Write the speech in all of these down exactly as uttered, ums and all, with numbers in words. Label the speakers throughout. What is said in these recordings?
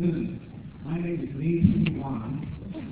Speaker 1: My name is Lee Sing Wan.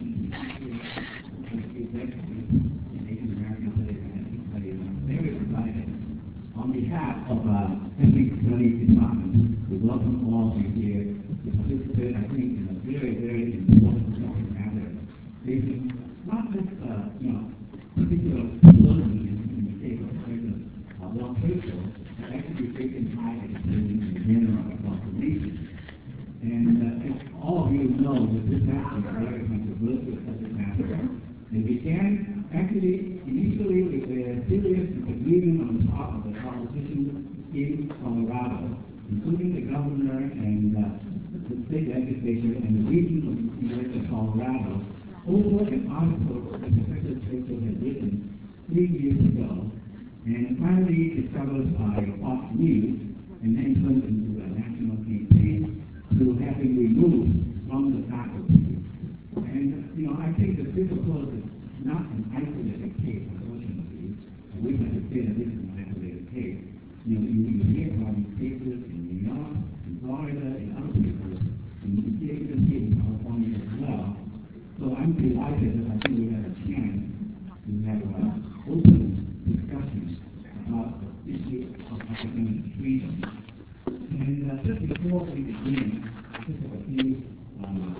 Speaker 1: Asian American and very excited. On behalf of uh, Ethnic Studies Department, we welcome all of you here to participate, I think, in a very, very important matter. Facing not just, uh, you know, particular ability in the case of President uh, Will Castro, but actually facing high education in general across the region. And uh, all of you know that this matter is very controversial subject matter. It began actually initially with a serious disagreement on the part of the politicians in Colorado, including the governor and uh, the state legislature and the region of the University of Colorado, over an article that Professor Castro had written three years ago, and finally discovered by Fox News, and then turned into a national campaign to have him removed from the faculty. And, you know, I think that this, of course, is not an isolated case, unfortunately. And we have to say that this is an isolated case. You know, you, you hear about these cases in New York, in Florida, in other places, and you see it even here in California as well. So I'm delighted that I think we have a chance to have an open discussion about the issue of academic freedom. And uh, just before we begin, I just have a few um,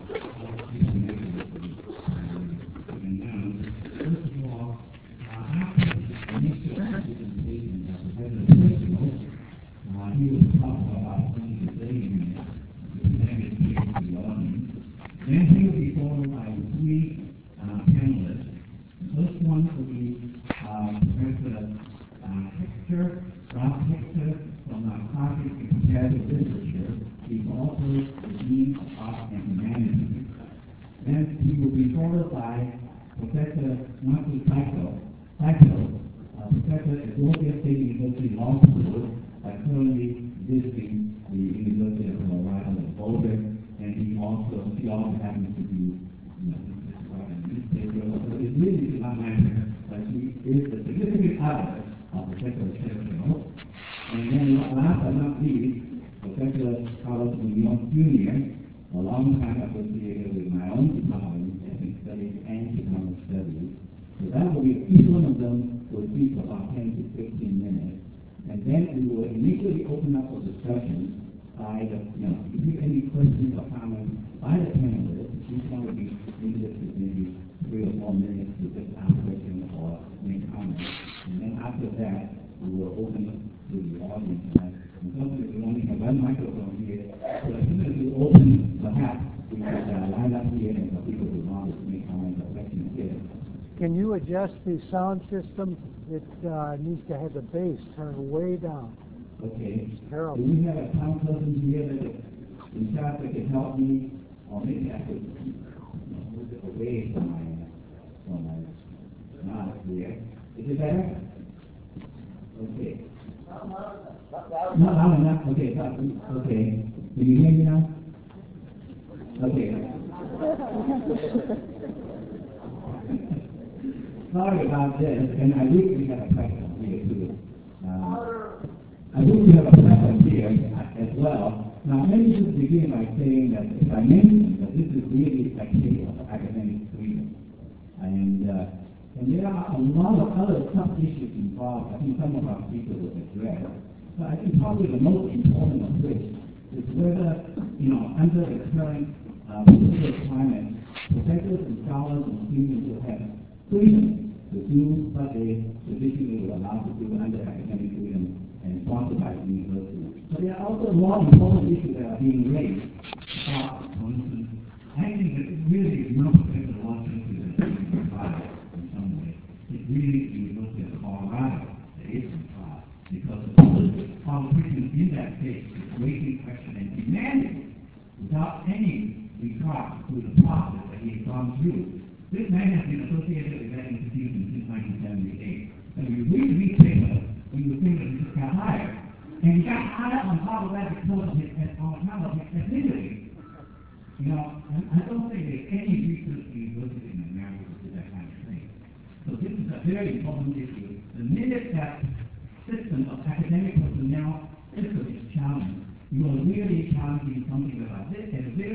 Speaker 1: First of all, uh, after the initial presentation of Professor Castro, uh, he was talking about twenty to thirty minutes to present his case to the audience. Then he will be followed by three uh, panelists. The first one will be uh, Professor uh, Hector, Ralph Hector, from uh, Harvard Comparative Literature. He's also the Dean of Art and Humanities. Then he will be followed by Professor Marty Saito, Saito, uh, Professor at Georgia State University Law School, uh, currently visiting the University of Colorado in Boulder, and he also, he also happens to be, you know, a newspaper, so it really does not matter, but he is a significant other of Professor Castro. And then last but not least, Professor Carlos Munoz Junior, a long time associated with my own department, Ethnic Studies and Economic Studies. So that will be, each one of them will speak for about ten to fifteen minutes. And then we will initially open up for discussion by the, you know, if you have any questions or comments by the panelists, each one will be limited to maybe three or four minutes to just ask questions or make comments. And then after that, we will open up to the audience. Unfortunately, we only have one microphone here, so as soon as we open, perhaps we could uh, line up here and for people who want to make comments or questions here.
Speaker 2: Can you adjust the sound system? It uh, needs to have the bass turned way down.
Speaker 1: Okay.
Speaker 2: It's terrible.
Speaker 1: Do we have a sound person here that in fact that can help me, or maybe I could you know, move it away from my, from my mouth here. Is it better? Okay. Not loud enough? Okay, okay. Can you hear me now? Okay. Sorry about this, and I wish we had a question here too. Uh, I wish we have a question here as well. Now, let me just begin by saying that, as I mentioned, that this is really a case of academic freedom. And uh, And there are a lot of other tough issues involved. I think some of our speakers will address. But I think probably the most important of which is whether, you know, under the current uh, political climate, professors and scholars and students will have freedom to do what they traditionally were allowed to do under academic freedom and sponsored by the university. But there are also more important issues that are being raised. Uh, for instance, I think that it really is not Professor Washington that is being provided. It really is University of Colorado that is involved, because the politicians in that case is raising question and demanding without any regard to the process that he has gone through. This man has been associated with that institution since nineteen seventy-eight. And you read these papers, when you think that he just got hired, and he got hired on top of that because of his, on top of his ethnicity. You know, and I don't think there's any research university in America that does that kind of thing. So this is a very important issue. The minute that system of academic personnel system is challenged, you are really challenging something like this at a very foundational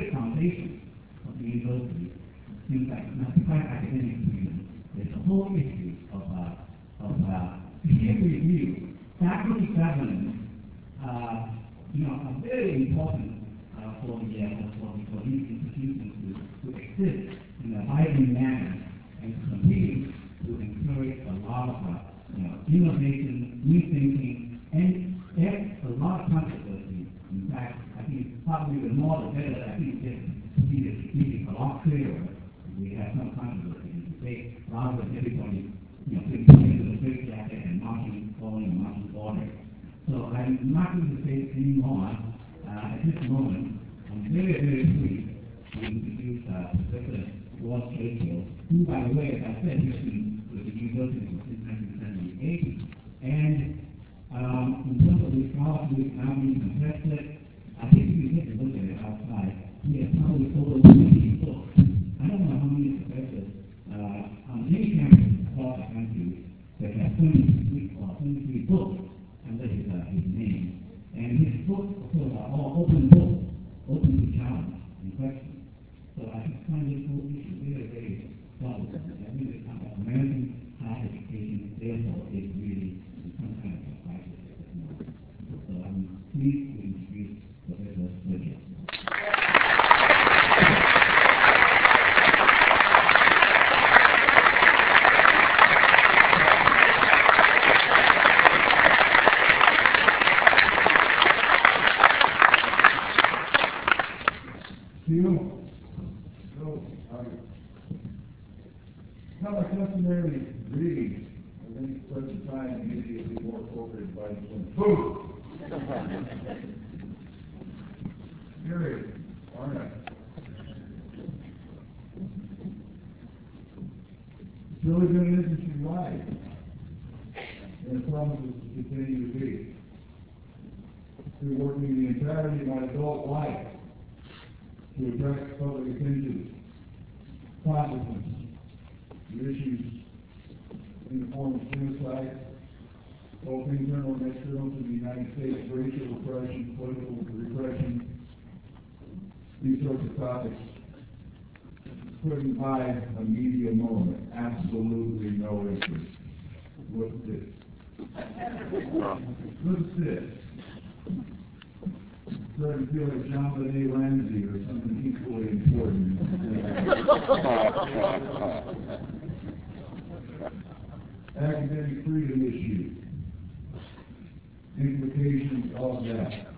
Speaker 1: foundation of the university seems like not quite academic freedom. There's a whole issue of, uh, of uh, peer review, faculty governance, uh, you know, are very important uh, for, the, uh, for, for these institutions to, to exist in a vibrant manner and to continue to encourage a lot of uh, you know, innovation, new thinking, and there's a lot of controversy. In fact, I think probably the more the better. I think this is a lot clearer. We have some controversy in debate rather than everybody, you know, putting into the straight jacket and marching, following a marching order. So I'm not going to say any more. Uh, at this moment, I'm very, very pleased to introduce uh, Professor Walt Strathfield, who, by the way, as I said, has been with the university since nineteen seventy-eight. And um, in terms of the scholarship now being contested, I think if you take a look at it outside, he has probably over twenty books. I don't know how many professors uh, on any campus across the country that have twenty-three or twenty-three books under his, uh, his name. And his books, of course, are all open books, open to challenge and question. So I think find this whole issue very, very troublesome. I think it's kind of American higher education, therefore, is really in some kind of a crisis at this moment. So I'm pleased to introduce Professor Strathfield.
Speaker 3: You? So, I how I customarily read, I think such a time immediately more appropriate by some food. Gary, Arnett. It's really been an interesting ride, and it promises to continue to be. Through working the entirety of my adult life to attract public attention, consciousness, the issues in the form of genocide, both internal and external to the United States, racial repression, political repression, these sorts of topics couldn't buy a media moment. Absolutely no interest. Look at this. Look at this. Starting to feel like John Benet Ramsey or something equally important. Academic freedom issue. Implications of that.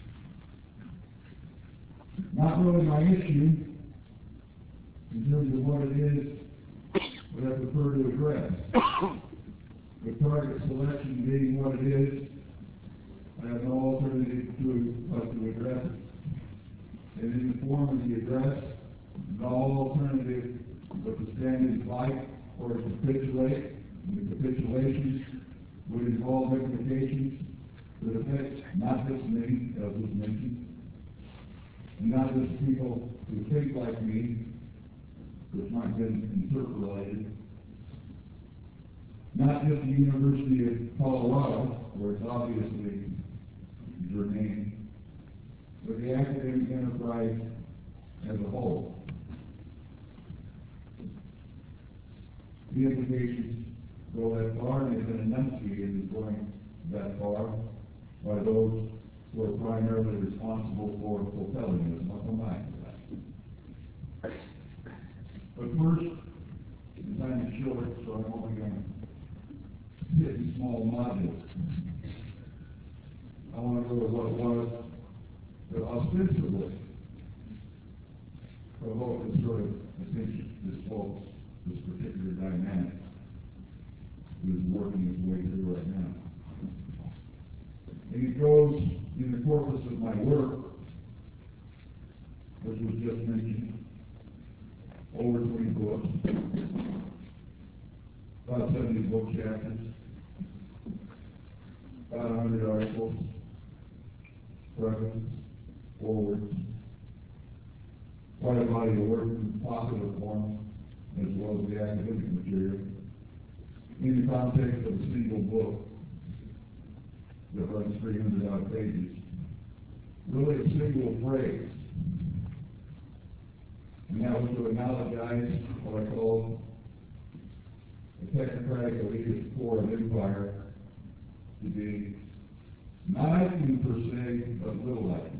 Speaker 3: Not really my issue in terms of what it is that I prefer to address. The target selection being what it is, I have no alternative to but to address it. And in the form of the address, no alternative but to stand in fight or to capitulate. And the capitulations would involve implications that affect not just me, as was mentioned, and not just people who think like me, which might have been interpolated, not just the University of Colorado, where it's obviously germane, but the academic enterprise as a whole. The implications go that far, and they've been enunciated as going that far by those who are primarily responsible for fulfilling this. I'll come back to that. But first, the time is short, so I'm only going to hit in small modules. I want to go to what it was that ostensibly provoked this sort of attention, this whole, this particular dynamic that is working its way through right now. And it goes in the corpus of my work, which was just mentioned, over twenty books, about seventy book chapters, about one hundred articles, preface, forwards, quite a body of work in popular form, as well as the academic material, in the context of a single book that runs three hundred odd pages. Really a single phrase And that was to analogize what I call the technocratic elitist core of empire to be not Eichmann per se, but little Eichmann.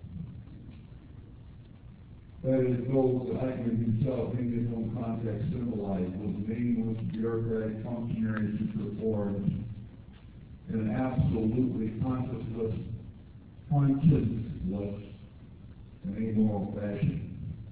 Speaker 3: That is, those that Eichmann himself, in his own context, symbolized was nameless bureaucratic functionaries who performed in an absolutely conscienceless, conscienceless, and amoral fashion,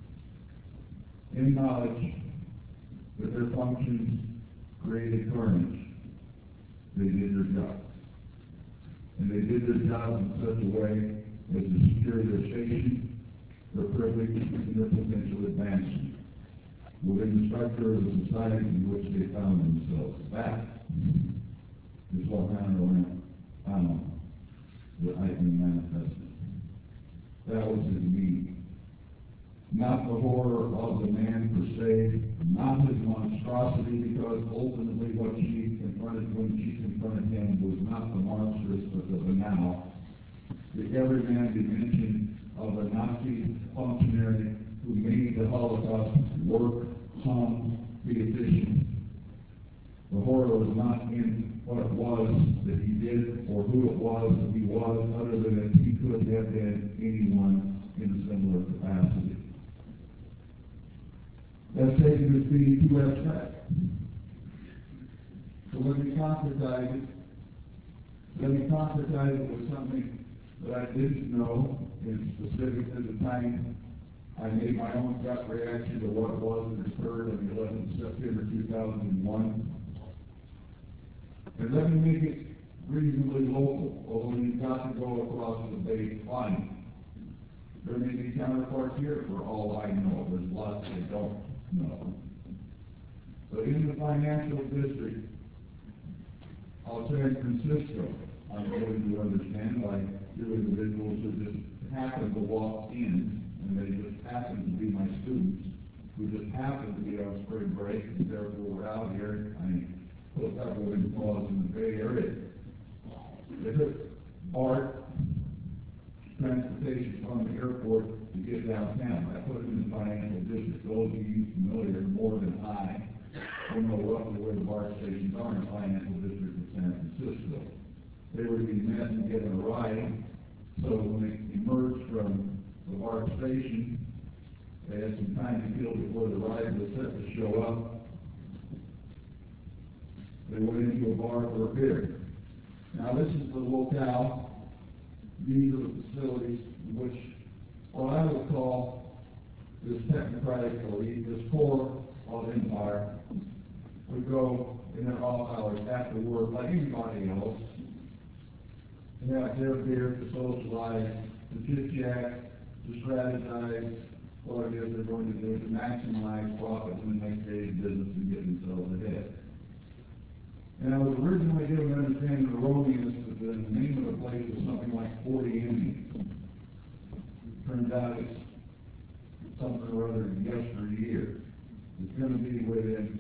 Speaker 3: in knowledge that their functions created carnage. They did their job. And they did their job in such a way as to secure their station, their privilege, and their potential advancement within the structure of the society in which they found themselves. That is what Hannah found that Eichmann manifested. That was his need. Not the horror of the man per se, not his monstrosity, because ultimately what she confronted when she confronted him was not the monstrous, but the banal, the everyman dimension of a Nazi functionary who made the Holocaust work, hum, be efficient. The horror was not in what it was that he did or who it was that he was, other than that he could have been anyone in a similar capacity. That's taken as being too abstract. So let me concretize it. Let me concretize it with something that I didn't know in specific to the time I made my own gut reaction to what it was that occurred on the eleventh of September two thousand one. And let me make it reasonably local, although you've got to go across the bay fine. There may be counterparts here for all I know. There's lots I don't know. But in the financial district of San Francisco, I'm going to understand by two individuals who just happened to walk in, and they just happened to be my students, who just happened to be on spring break, and therefore were out here. I mean, put that in clause in the Bay Area. They took art, transportation from the airport to get downtown. I put them in the financial district. Those of you familiar more than I will know roughly where the BART stations are in the financial district of San Francisco. They were to be met and given a ride, so when they emerged from the BART station, they had some time to kill before the ride was set to show up. They went into a bar for a beer. Now this is the locale. These are the facilities in which what I would call this technocratic elite, this core of empire, would go in their off hours after work like anybody else to have their beer, to socialize, to chit-chat, to strategize what it is they're going to do to maximize profit in the next day's business and get themselves ahead. And I was originally given an understanding erroneous that the name of the place was something like forty Indians. Turns out it's something or other yesteryear. It's going to be within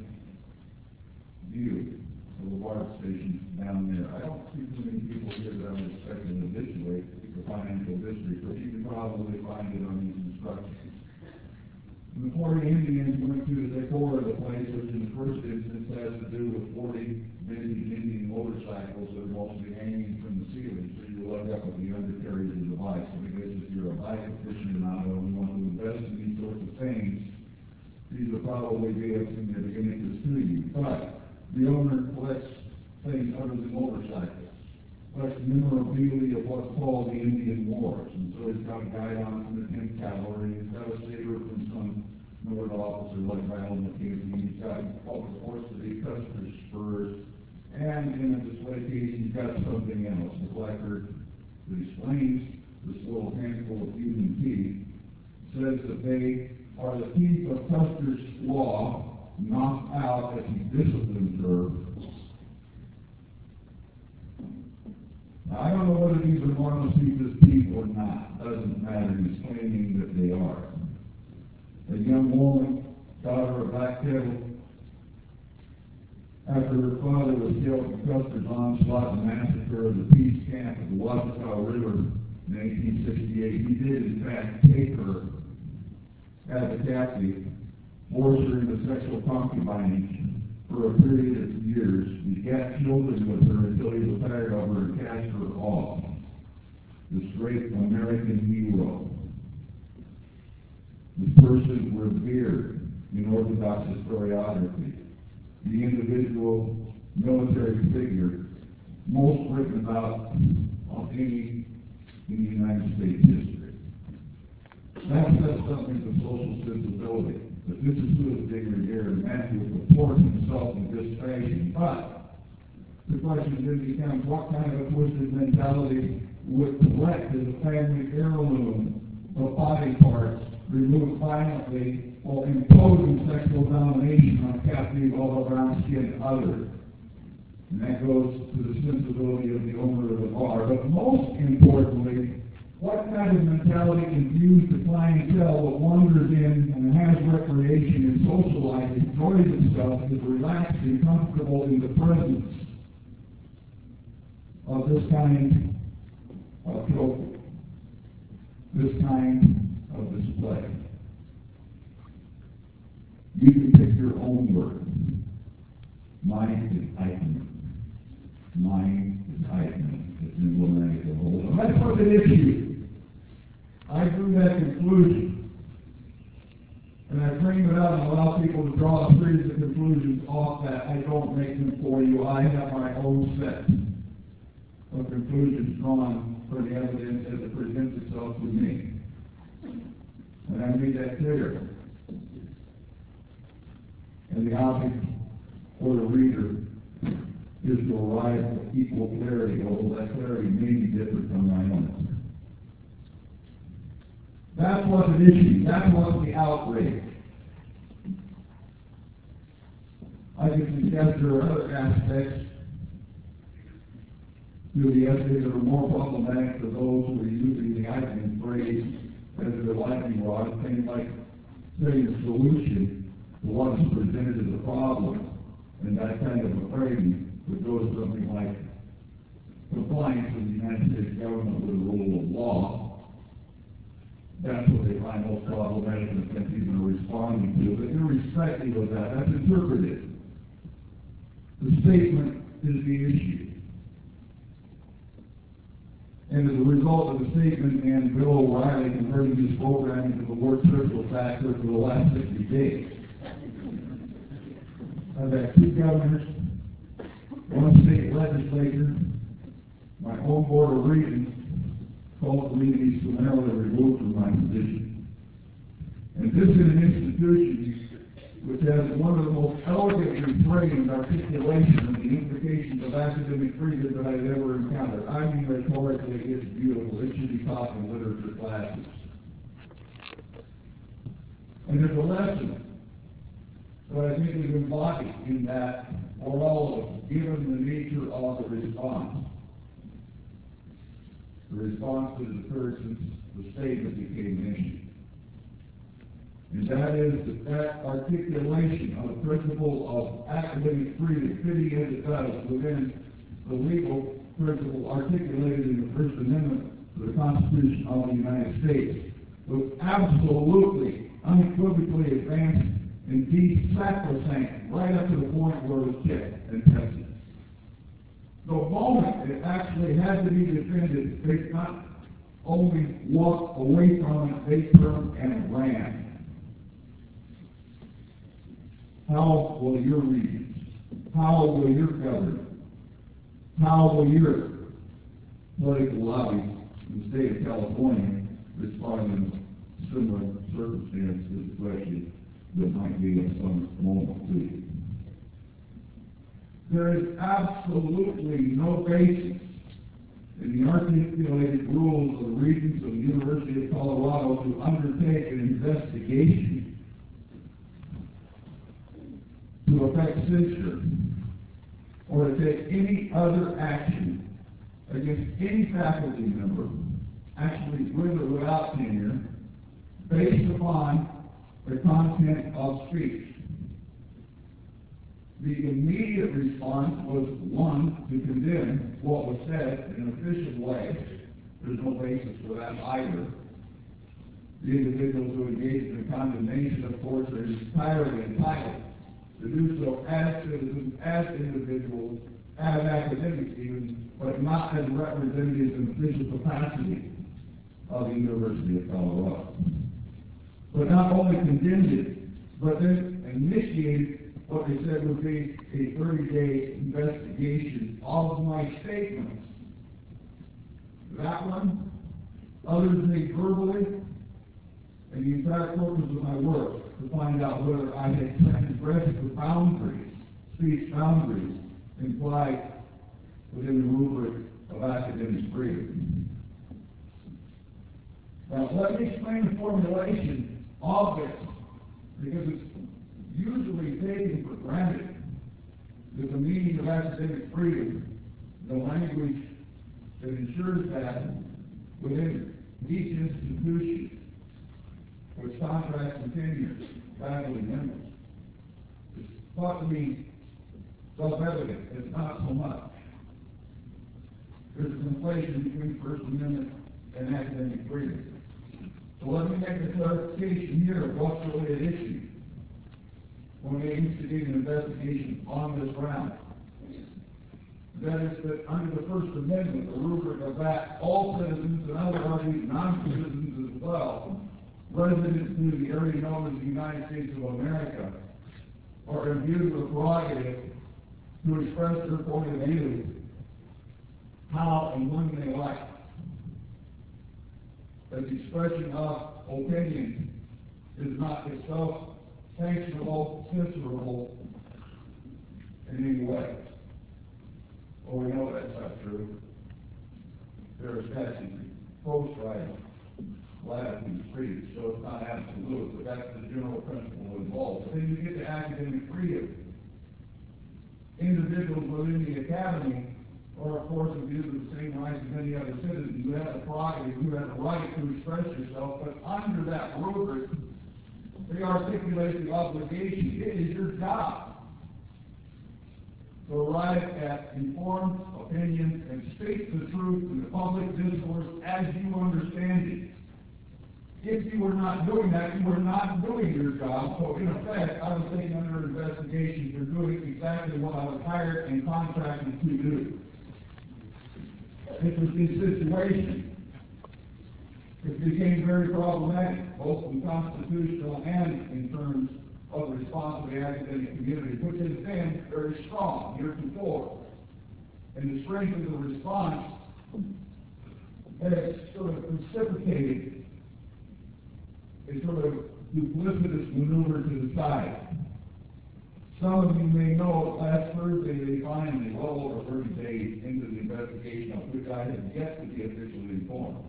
Speaker 3: view of the BART station down there. I don't see too many people here that I'm expecting to habituate the financial district, but you can probably find it on these instructions. And the forty Indians went to the decor of the place, which in the first instance has to do with forty vintage Indian motorcycles that are mostly hanging from the ceiling, so you look up at the undercarriage of the bike. So I guess if you're a bike aficionado and you want to invest in these sorts of things, these will probably be of significant interest to you. But the owner collects things other than motorcycles, collects memorabilia of what's called the Indian Wars. And so he's got a guidon from the tenth Cavalry, he's got a saber from some Northern officer like Ronald McKinsey, he's got all the horse of the Custer's spurs, and in a display case he's got something else, a placard that explains this little handful of human teeth, says that they are the teeth of Custer's law, knocked out as he disciplines her. Now, I don't know whether these are Monocephus teeth or not. Doesn't matter. He's claiming that they are. A young woman, daughter of Black Kettle, after her father was killed in Custer's onslaught and massacre of the peace camp at the Washita River in eighteen sixty-eight, he did in fact take her as a captive, force her into sexual concubinage for a period of years, begat children with her until he was tired of her and cast her off. This great American hero. The person revered in Orthodox historiography, the individual military figure most written about of any in the United States history. That says something to social sensibility, that this is who is being revered, and Matthew comports himself in this fashion. But the question then becomes, what kind of a twisted mentality would collect as a family heirloom of body parts removed violently while imposing sexual domination on captive all brown-skinned others? And that goes to the sensibility of the owner of the bar. But most importantly, what kind of mentality infused the clientele that wanders in and has recreation and socializes, enjoys itself, is relaxed and comfortable in the presence of this kind of trophy, this kind of display? You can pick your own word. Mine is heightened. Mine is heightened. It's emblematic of the whole. And that's what's at issue. I drew that conclusion. And I frame it out and allow people to draw a series of conclusions off that. I don't make them for you. I have my own set of conclusions drawn for the evidence as it presents itself to me. And I made that clear. And the object for the reader is to arrive at equal clarity, although that clarity may be different from my own. That's what's at issue. That's what's the outrage. I can suggest there are other aspects to the essay that are more problematic for those who are using the Eichmann phrase as their lightning rod, things like saying the solution to what is presented as a problem, and that kind of a framing would go to something like compliance with the United States government with the rule of law. That's what they find most problematic in the sense even responding to. But irrespective of that, that's interpreted. The statement is the issue. And as a result of the statement and Bill O'Reilly converting his program into the word circle factor for the last sixty days, I've had two governors, one state legislature, my own board of regents called for me to be summarily removed from my position. And this is an institution which has one of the most elegantly framed articulation of the implications of academic freedom that I've ever encountered. I mean, rhetorically, it's beautiful. It should be taught in literature classes. And there's a lesson that I think is embodied in that for all of us, given the nature of the response. The response that has occurred since the statement became an issue. And that is that that articulation of the principle of academic freedom, fitting as it does within the legal principle articulated in the First Amendment to the Constitution of the United States, was absolutely, unequivocally advanced and deep sacrosanct right up to the point where it was checked and tested. The moment it actually had to be defended, they not only walked away from it, they turned and ran. How will your regions, how will your government, how will your political lobby in the state of California respond in similar circumstances, especially that might be at some moment to you? There is absolutely no basis in the articulated rules of the Regents of the University of Colorado to undertake an investigation to effect censure or to take any other action against any faculty member, actually with or without tenure, based upon the content of speech. The immediate response was, one, to condemn what was said in an official way. There's no basis for that either. The individuals who engage in the condemnation, of course, are entirely entitled to do so as citizens, as individuals, as academics even, but not as representatives in official capacity of the University of Colorado. But not only condemned it, but then initiated what they said would be a thirty-day investigation of my statements. That one, others made verbally, and the entire purpose of my work to find out whether I had transgressed the boundaries, speech boundaries, implied within the rubric of academic freedom. Now, let me explain the formulation of this, because it's usually taken for granted that the meaning of academic freedom, the language that ensures that within each institution, which contracts and tenures faculty members, is thought to be self-evident. It's not so much. There's a conflation between First Amendment and academic freedom. So let me make a clarification here of what's really at issue when they instigate an investigation on this ground. That is that under the First Amendment, the rubric of that, all citizens, and I would argue non-citizens as well, residents to the area known as the United States of America, are imbued with the prerogative to express their point of view how and when they like. That the expression of opinion is not itself sanctionable, censorable in any way. Well, we know that's not true. There are statutes post-right latitude freedom, so it's not absolute, but that's the general principle involved. But then you get to academic freedom. Individuals within the academy are, of course, imbued with the same rights as any other citizen. You have the prerogative, you have the right to express yourself, but under that rubric, they articulate the obligation. It is your job to arrive at informed opinions and speak the truth in the public discourse as you understand it. If you were not doing that, you were not doing your job. So in effect, I was taken under investigation for doing exactly what I was hired and contracted to do. This was the situation. It became very problematic, both in constitutional and in terms of the response of the academic community, which has been very strong heretofore. And the strength of the response has sort of precipitated a sort of duplicitous maneuver to the side. Some of you may know last Thursday they finally, well over thirty days into the investigation, of which I have yet to be officially informed,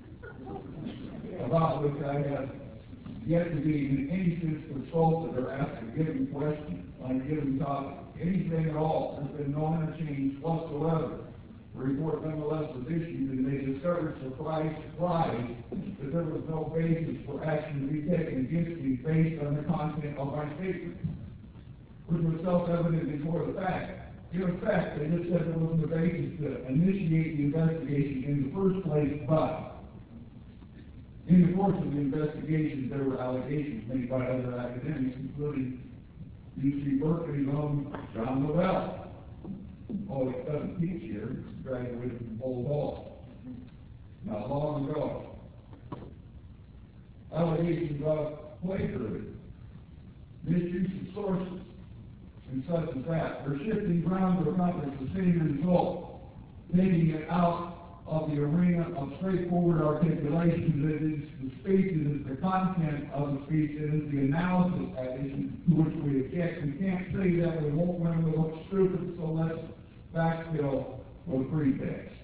Speaker 3: about which I have yet to be in any sense consulted or asked a given question on a given topic, anything at all. There's been no interchange whatsoever. The report nonetheless was issued, and they discovered, surprise, surprise, that there was no basis for action to be taken against me based on the content of my statement, which was self-evident before the fact. In effect, they just said there wasn't a basis to initiate the investigation in the first place, but in the course of the investigation, there were allegations made by other academics, including U C Berkeley's own John Lavelle. Oh, he doesn't teach here, he graduated from Old Hall not long ago. Allegations of plagiarism, misuse of sources, and such as that. They're shifting ground to accomplish the same result, taking it out of the arena of straightforward articulation that is the speech, it is the content of the speech, it is the analysis at issue to which we object. We can't say that we won't when we look stupid, so let's backfill with pretext.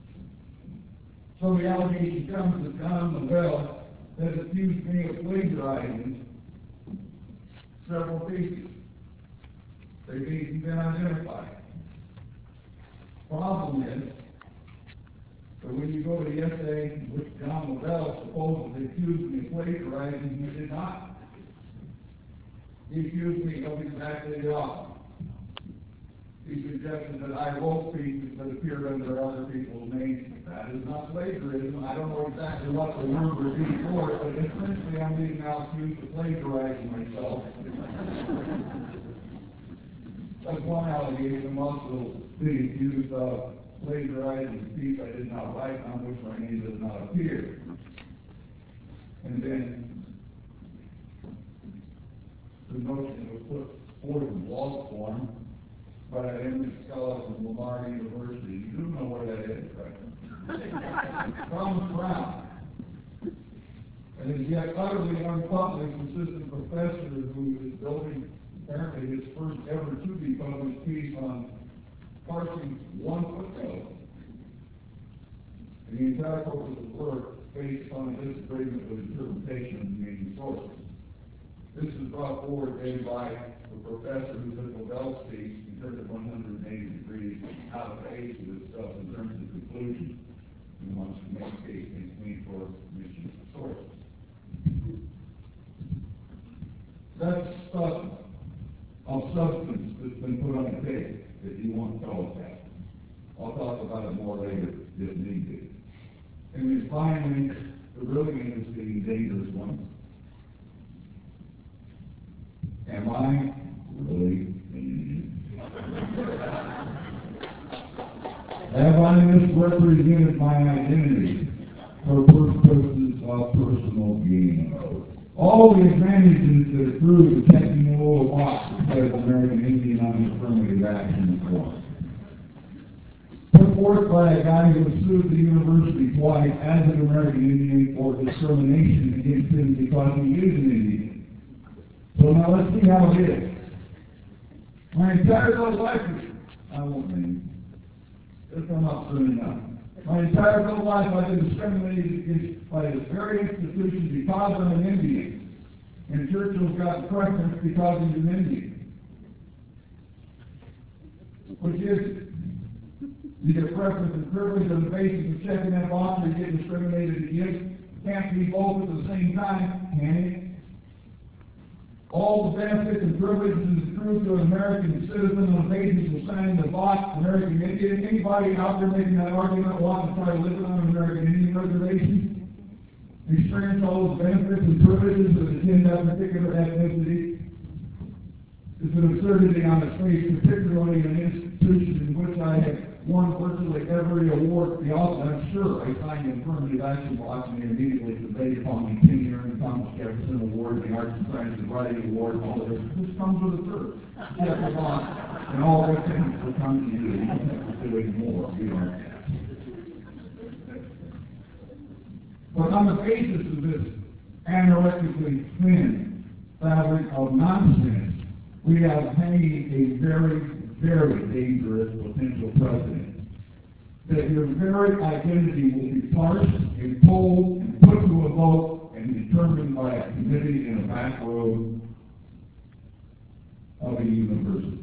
Speaker 3: So the allegation comes that John Lavelle has accused me of plagiarizing several pieces. They've even been identified. Problem is, but when you go to the essay in which John Lavelle supposedly accused me of plagiarizing, he did not. He accused me of exactly the opposite. he suggested that I wrote pieces that appeared under other people's names. That is not plagiarism. I don't know exactly what the word would be for it, but essentially I'm being now accused of plagiarizing myself. That's one allegation. Also being accused of plagiarizing a piece I did not write, on which my name does not appear. And then the notion was put forth in blog form by an eminent scholar from Lamar University. You do know where that is, right? Thomas Brown. And is yet utterly unpublished assistant professor who is building apparently his first ever to be published piece on parsing one footnote. And the entire focus of the work based on a disagreement with interpretation of the main sources. This is brought forward then by the professor who took Nobel speech and turned it one hundred eighty degrees out of phase with this stuff in terms of conclusion and wants to make a case in clean for mission sources. That's stuff of substance that's been put on the tape that you want to tell us that. I'll talk about it more later if need be. And then finally, the really interesting and dangerous one. Am I really Have I misrepresented my identity for purposes of personal gain? All the advantages that accrue to checking the little box that says American Indian on the affirmative action form. Put forth by a guy who sued the university twice as an American Indian for discrimination against him because he is an Indian. So now let's see how it is. My entire adult life, I won't name it. It'll come up soon enough. My entire adult life I've been discriminated against by this very institution because I'm an Indian. And Churchill's got preference because he's an Indian. Which is, you get preference and privilege on the basis of checking that box or you get discriminated against. Can't be both at the same time, can it? All the benefits and privileges accrued to an American citizen on the basis of signing the box, American Indian. Anybody out there making that argument want to try to live on an American Indian reservation? Experience all those benefits and privileges that attend that particular ethnicity? It's an absurdity on its face, particularly in an institution in which I have won virtually every award. The office, I'm sure, I signed the affirmative action box and they immediately conveyed upon me tenure and the Thomas Jefferson Award, the Arts and Sciences Writing Award, and all of this. This comes with a cert. Check the box, and all the things will come to you. You don't have to do anymore. You don't. But on the basis of this anorectically thin fabric of nonsense, we have hanging a very, very dangerous potential precedent. That your very identity will be parsed and polled and put to a vote and determined by a committee in a back room of a university.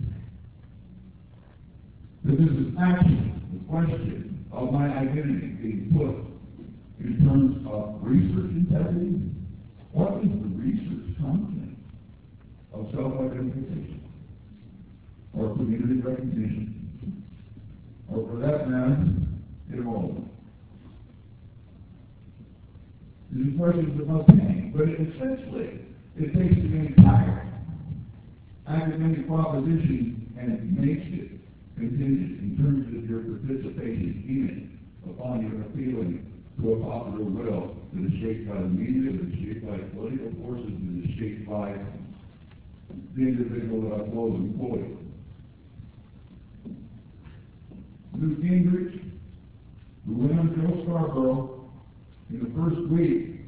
Speaker 3: That this is actually the question of my identity being put in terms of research integrity. What is the research content of self-identification, or community recognition, or for that matter, enrollment? These are questions about pain, but essentially, it takes the entire academic proposition and makes it contingent in terms of your participation in it, upon your appealing to a popular will that is shaped by the media, that is shaped by political forces, that is shaped by the individual that I close employed. Newt Gingrich, who went on Joe Scarborough in the first week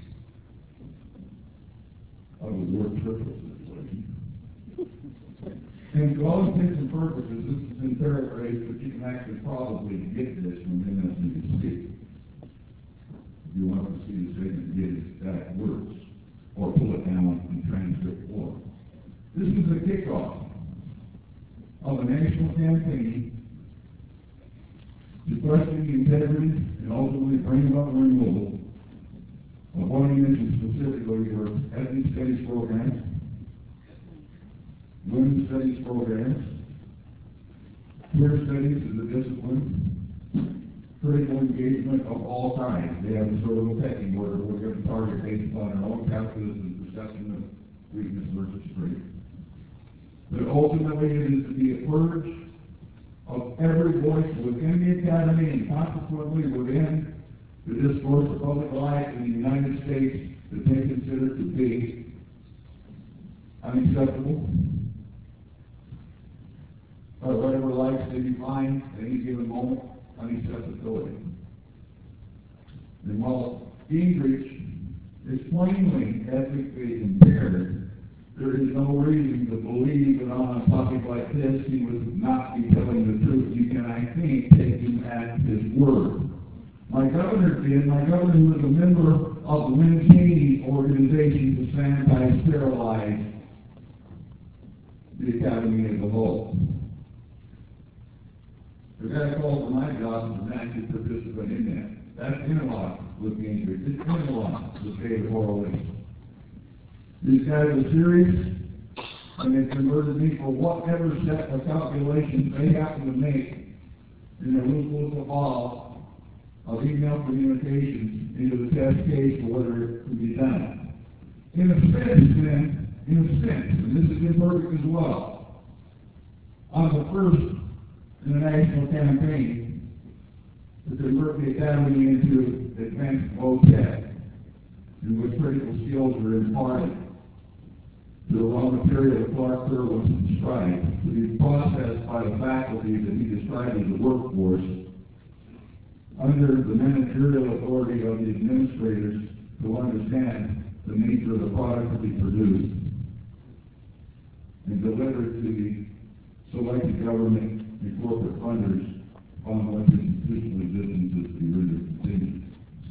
Speaker 3: of the war triple situation. And to all intents and purposes, this is in paraphrase, but you can actually probably get this from M S N B C. If you want to see the statement, get his exact words, or pull it down in transcript form. This is the kickoff of a national campaign to question the integrity and ultimately bring about the removal of what he mentioned specifically were ethnic studies programs, women's studies programs, Peer studies is a discipline. Critical engagement of all kinds. They have a sort of a pecking order. We're going to target based upon our own calculus and perception of weakness versus strength. But ultimately it is to be a purge of every voice within the academy and consequently within the discourse of public life in the United States that they consider to be unacceptable, or whatever lights they define at any given moment, unacceptability. And while Gingrich is plainly ethically impaired, there is no reason to believe that on a topic like this he would not be telling the truth. You can, I think, take him at his word. My governor did. My governor, who was a member of the Lynn Cheney organization to sanitize, sterilize the academy as a whole. The guy called for my job as an active participant in that. That's interlocked with Gingrich. It's interlocked with David Horowitz. These guys are serious, and they converted me for whatever set of calculations they happen to make in their little ball of email communications into the test case for whether it can be done. In a sense, then, in a sense, and this is imperfect as well, on the first in the national campaign to convert the academy into advanced VOTEC, in which critical skills are imparted to the raw material that Clark Kerr was described, to be processed by the faculty that he described as the workforce, under the managerial authority of the administrators to understand the nature of the product to be produced and delivered to the selected government and corporate funders on which institutional existence is to be really continued.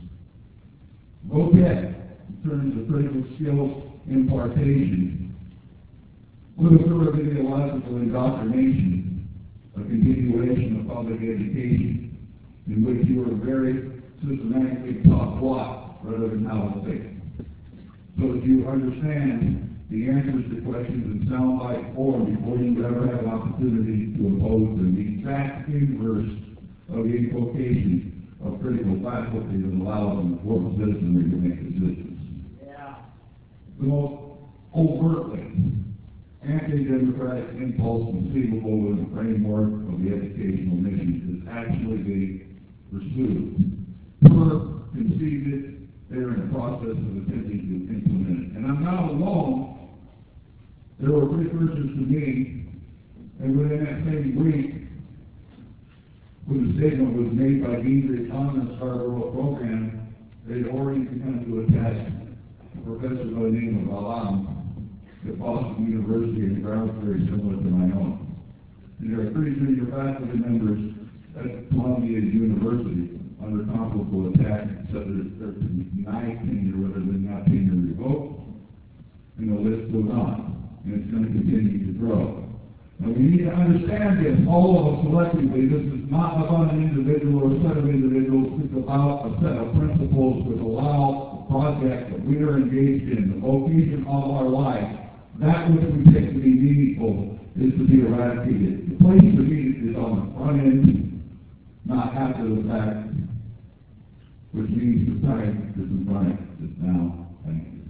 Speaker 3: VOTEC, in terms of critical skills impartation, with a sort of ideological indoctrination, a continuation of public education, in which you are very systematically taught what rather than how to think. So that you understand the answers to questions in soundbite form before you ever have an opportunity to impose them. The exact inverse of the invocation of critical faculty that allows them to form citizenry to make decisions. Yeah. The most overtly anti-democratic impulse conceivable in the framework of the educational mission is actually being pursued. Or conceived it, they're in the process of attempting to implement it. And I'm not alone. There were precursors to me, and within that same week, when the statement was made by Gingrich on the Scarborough program, they had already begun to attach a professor by the name of Alam at Boston University in grounds very similar to my own. And there are three junior faculty members at Columbia University under comparable attack, except that they're denied tenure rather than not tenure revoked, and the list goes on. And it's going to continue to grow. Now we need to understand this, all of us collectively. This is not about an individual or a set of individuals. It's about a set of principles that allow the project that we are engaged in, the vocation of our life, that which we take to be meaningful, is to be eradicated. The place to meet it is on the front end, not after the fact, which means the time is in front of us now. Thank you.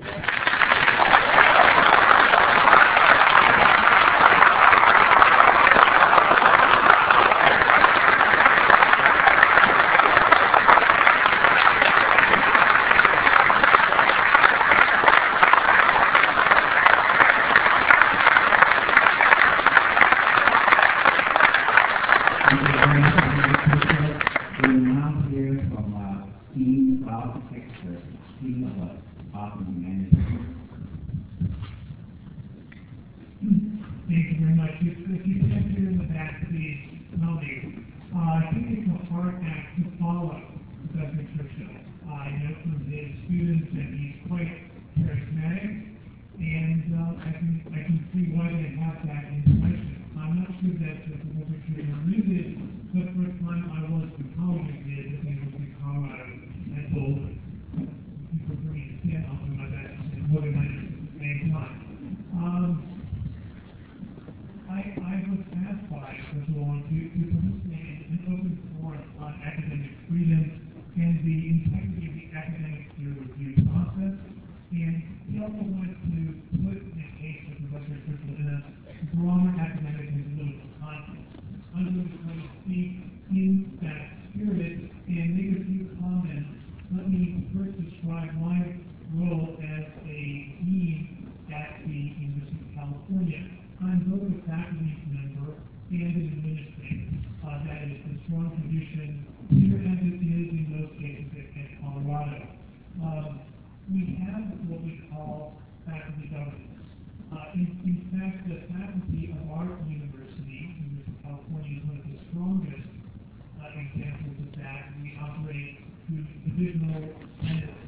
Speaker 4: Thank you very much. If, if you stand here in the back, please, Melody. Uh, I think it's a hard act to follow Professor Churchill. Uh, I know from his students that he's quite charismatic, and uh, I can I can see why they have that impression. I'm not sure that uh, Professor Churchill knew this the first time I was to college did, that they was in Colorado, and told people bringing skin up and like that, and more than that at the same time. Um, I, I was asked by Professor Lawrence California, I'm both a faculty member and an administrator. Uh, that is a strong tradition here as it is in most cases in, in Colorado. Um, we have what we call faculty governance. Uh, in, in fact, the faculty of our university, University of California, is one of the strongest uh, examples of that. We operate through divisional senates,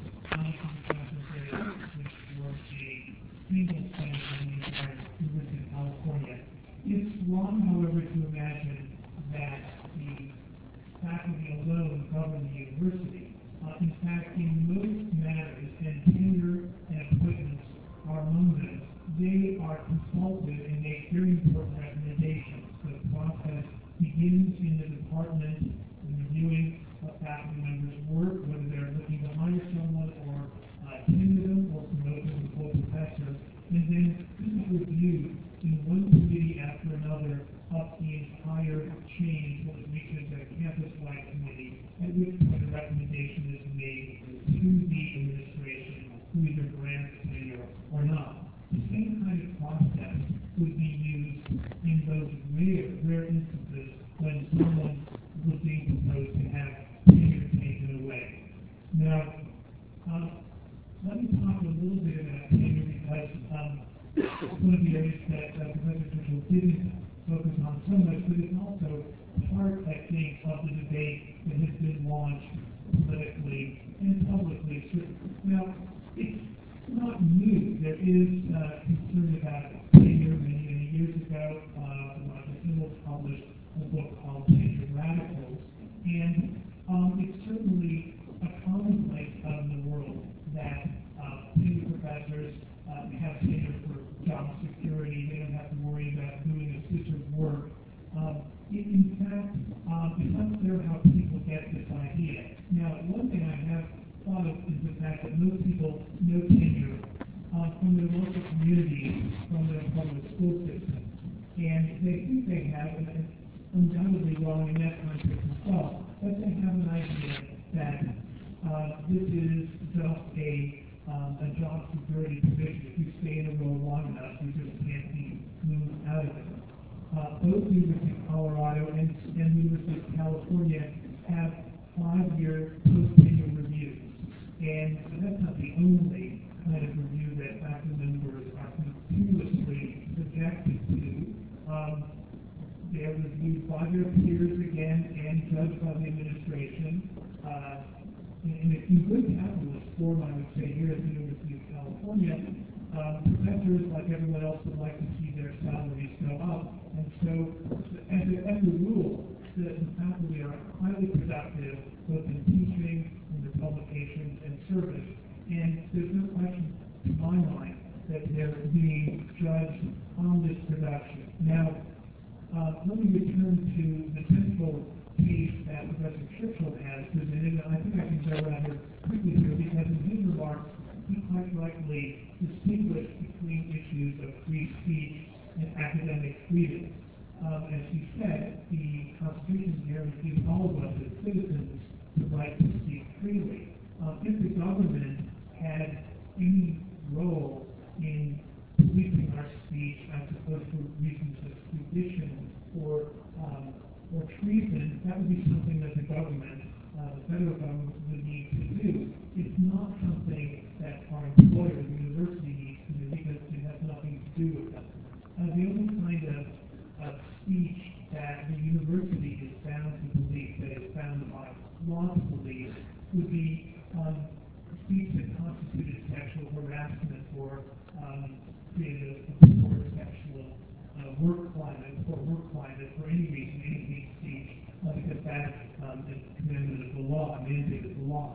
Speaker 4: which was a single senate in the entire University of California. It's wrong, however, to imagine that the faculty alone govern the university. Uh, in fact, in most matters, and tenure and appointments are among them, they are consulted and make very important recommendations. The process begins in the department in reviewing what faculty members work, whether they're looking to hire someone or uh, tenure them or promote them to full professor, and then this is reviewed in one committee after another up the entire chain until it reaches a campus-wide committee, at which point a recommendation is made to the administration who either grants tenure or not. The same kind of process would be used in those rare, rare instances when someone was being proposed to have tenure taken away. Now, uh, let me talk a little bit about tenure because um, one of the areas that uh, Professor Churchill didn't focus on so much, but it's also part, I think, of the debate that has been launched politically and publicly. So, now, it's not new. There is uh, concern about tenure. Many, many years ago, uh, Roger Himmel published a book called Tenure Radicals, and um, it's certainly a commonplace out in the world that uh, tenure professors uh, have tenure for job security. They don't have to worry about doing a stitch of work. Um, in, in fact, um, it's unclear how people get this idea. Now, one thing I have thought of is the fact that most people know tenure uh, from their local communities, from their public school system. And they think they have, and it's undoubtedly wrong in that context as well, but they have an idea that uh, this is just a, um, a job security provision. If you stay in a role long enough, you just can't be moved out of it. Uh, both University of Colorado and, and University of California have five-year post-tenure reviews. And that's not the only kind of review that faculty members are continuously subjected to. Um, they are reviewed by their peers again and judged by the administration. Uh, in, in good capitalist form, I would say, here at the University of California, um, professors, like everyone else, would like to see their salaries go up. And so, as a, as a rule, the, the faculty are highly productive, both in teaching, in their publications, and service. And there's no question, to my mind, that they're being judged on this production. Now, uh, let me return to the central case that Professor Churchill has presented, and I think I can go rather quickly here, because in his remarks, he quite rightly distinguished between issues of free speech and academic freedom. Um, as he said, the Constitution guarantees all of us as citizens the right to speak freely. Uh, if the government had any role in policing our speech as opposed to reasons of sedition or um, or treason, that would be something that the government, uh, the federal government, would need to do. It's not something that our employer, the university, needs to do because it has nothing to do with it. Uh, the only kind of, of speech that the university is bound to believe, that is bound by law to believe, would be um, speech that constituted sexual harassment or um, created a poor sexual uh, work climate or work climate for any reason, any hate speech, uh, because that um, is commanded of the law, mandated of the law.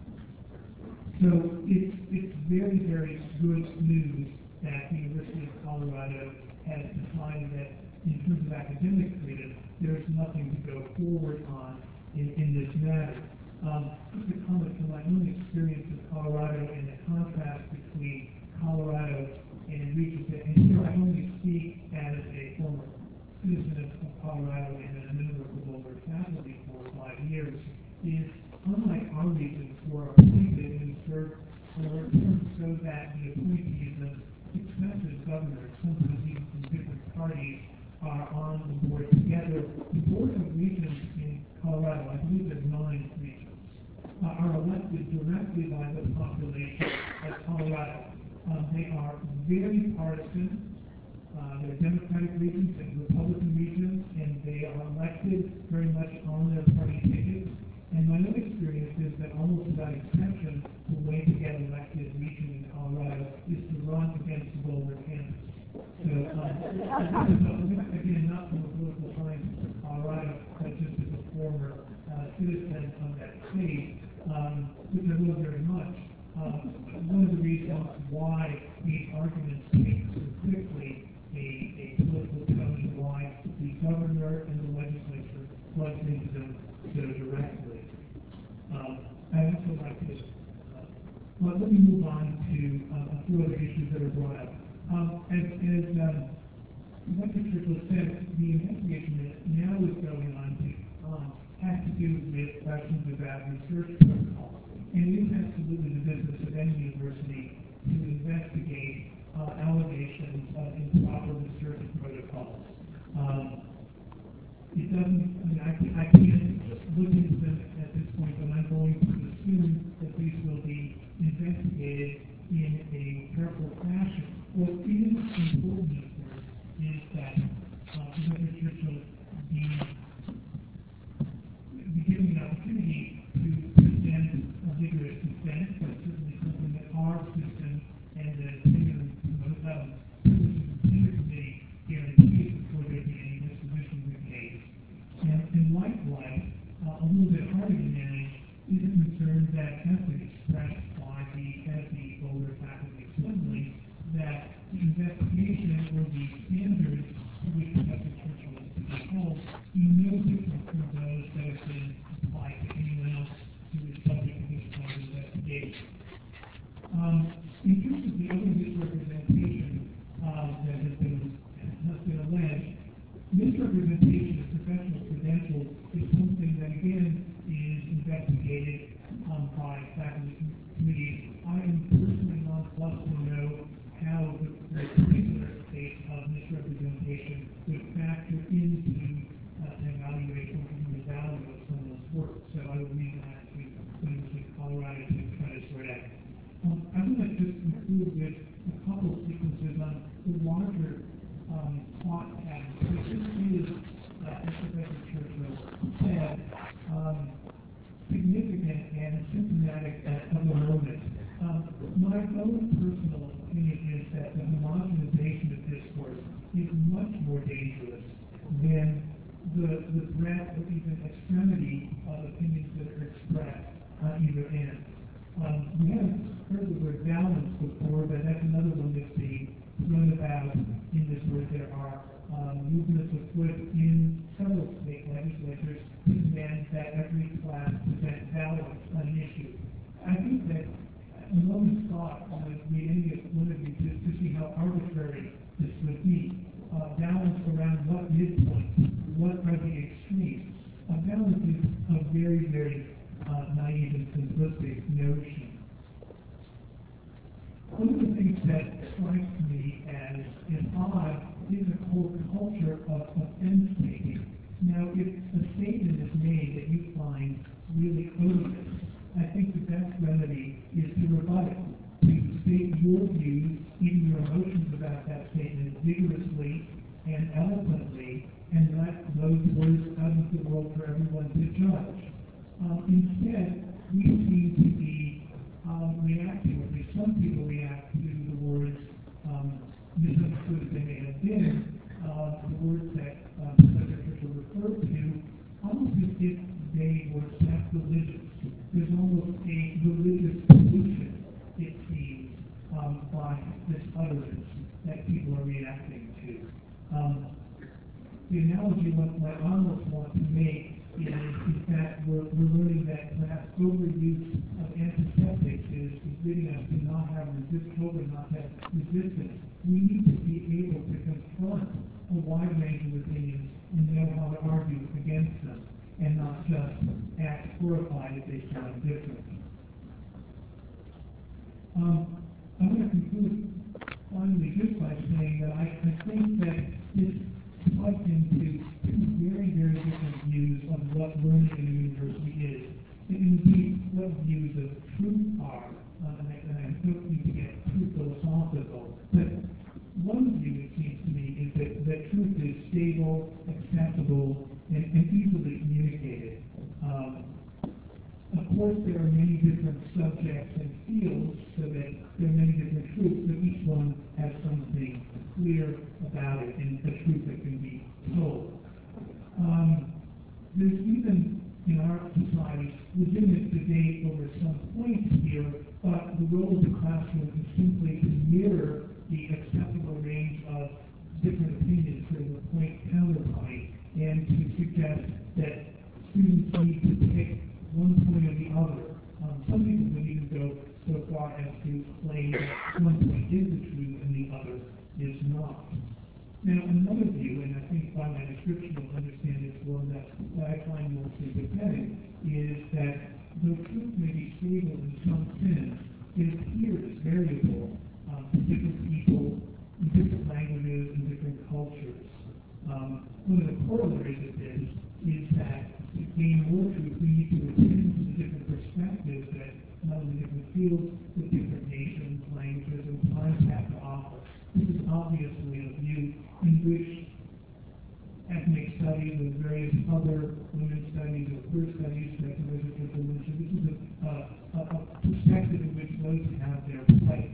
Speaker 4: So it's, it's very, very good news that the University of Colorado has defined that in terms of academic freedom, there's nothing to go forward on in, in this matter. Um, just a comment from my own experience in Colorado and the contrast between Colorado and regions that, and here I only speak as a former citizen of Colorado and a member of the Boulder faculty for five years, is unlike our regions who are appointed and served for terms so that the appointee is a successive governor, sometimes even parties are on the board together. The Board of Regents in Colorado, I believe there's nine regions, uh, are elected directly by the population of Colorado. Um, they are very partisan. Uh, they're Democratic regions and Republican regions, and they are elected very much on their party tickets. And my own experience is that almost without exception, the way to get elected region in Colorado is to run against the Boulder campus. So, um, again, not from a political science of Colorado, but just as a former uh, citizen of that state, um, which I love very much. Uh, one of the reasons why these arguments take so quickly a, a political tone and why the governor and the legislature plugs into them so directly. Um, I also like to, uh, well, let me move on to uh, a few other issues that are brought up. Um, as as um, Doctor Churchill said, the investigation that now is going on to, um, has to do with questions about research protocol. And it is absolutely the business of any university to investigate uh, allegations of improper research protocols. Um, it doesn't, I mean, I, I can't look into them at this point, but I'm going to assume that these will be investigated in a careful fashion. What is important, of course, is that uh, Professor Churchill be, be given the opportunity to present a vigorous defense. That's certainly something that our system and the opinion of the um, committee guarantees before there be any disposition of the case. And, and likewise, uh, a little bit harder to manage is a concern that has been expressed by the head of the Boulder Faculty Assembly that the investigation or the standards to which Professor Churchill is to be held be no different from those that have been applied to anyone else who is subject to this kind of investigation. Um, in terms of the other misrepresentation uh, that has been, has been alleged, misrepresentation of professional credentials is something that, again, is investigated um, by faculty committees. I am personally nonplussed to know how the, the particular case of misrepresentation would factor into uh, an evaluation of the value of someone's work. So I would leave that to University of Colorado to try to sort out. Um, I would like to just conclude with a couple of sequences on the larger um, thought pattern. So this is, uh, as Professor Churchill said, um, significant and symptomatic of the moment. Um, my own personal opinion is that the homogenization of discourse is much more dangerous than the, the breadth or even extremity of opinions that are expressed on either end. Um, we haven't heard the word balance before, but that's another one that's being thrown about in this word. There are um, movements afoot in several state legislatures to demand that every class present balance on an issue. I think that a moment's thought would lead any one of you to, to see how arbitrary this would be. Uh, balance around what midpoint, what are the extremes. Uh, balance is a very, very uh, naive and simplistic notion. One of the things that strikes me as, as odd is a whole culture of offense taking. Now, if a statement is made that you find really odious, I think the best remedy is to rebut it, to state your views, even your emotions about that statement vigorously and eloquently, and let those words out of the world for everyone to judge. Um, instead, we seem to be um, reacting, or at least some people react to the words um, misunderstood as they may have been, uh, the words that uh, Professor Churchill referred to, almost as if they were sacrilegious. There's almost a religious pollution, it seems, um, by this utterance that people are reacting to. Um, the analogy what, what I almost want to make is, is that we're, we're learning that perhaps overuse of antiseptics is, is leading us to not have resist, children not have resistance. We need to be able to confront a wide range of opinions and know how to argue against them, and not just act horrified if they sound different. Um, I'm going to conclude finally just by saying that I, I think that it's plugged into two very, very different views of what learning in a university is, and indeed what views of truth are. Uh, and, I, and I don't need to get too philosophical, but one view, it seems to me, is that, that truth is stable, accessible, and, and easily communicated. Um, of course, there are many different subjects and fields, so that there are many different truths, but each one has something clear about it, and a truth that can be told. Um, there's even, in our society, legitimate debate over some points here, but the role of the classroom is simply to mirror the acceptable range of different opinions, sort of a point counterpoint, and to suggest that students need to pick one point or the other. Um, some people would even go so far as to claim that one point is the truth and the other is not. Now, another view, and I think by my description you'll understand it's one that, that I find more sympathetic, is that though truth may be stable in some sense, it appears variable um, to different people, in different languages, and different cultures. Um, one of the corollaries of this is that to gain more truth, we need to attend to the different perspectives that not only different fields, but different nations, languages, and times have to offer. This is obviously a view in which ethnic studies and various other women's studies or queer studies, secular literature, literature, this is a, a, a perspective in which those have their place.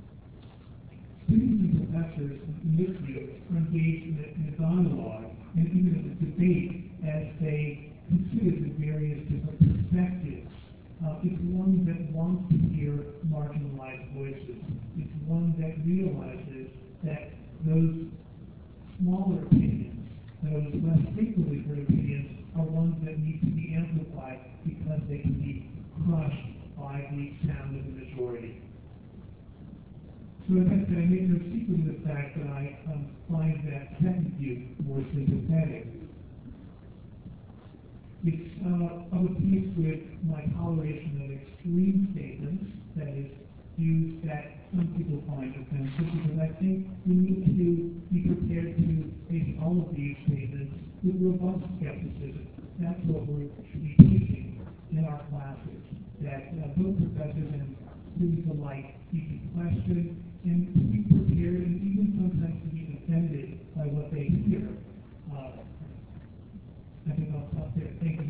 Speaker 4: Students and professors in this view are engaged in a, in a dialogue and even in a debate as they consider the various different perspectives. Uh, it's one that wants to hear marginalized voices. It's one that realizes that those smaller opinions, those less frequently heard opinions, are ones that need to be amplified because they can be crushed by the sound of the majority. So as I said, I make no secret of the fact that I um, find that second view more sympathetic. It's uh, of a piece with my toleration of extreme statements, that is, views that some people find offensive, because I think we need to be prepared to face all of these statements with robust skepticism. That's what we should be teaching in our classes, that uh, both professors and students alike need to question and to be prepared and even sometimes to be offended by what they hear. Uh, I think I'll stop there. Thank you.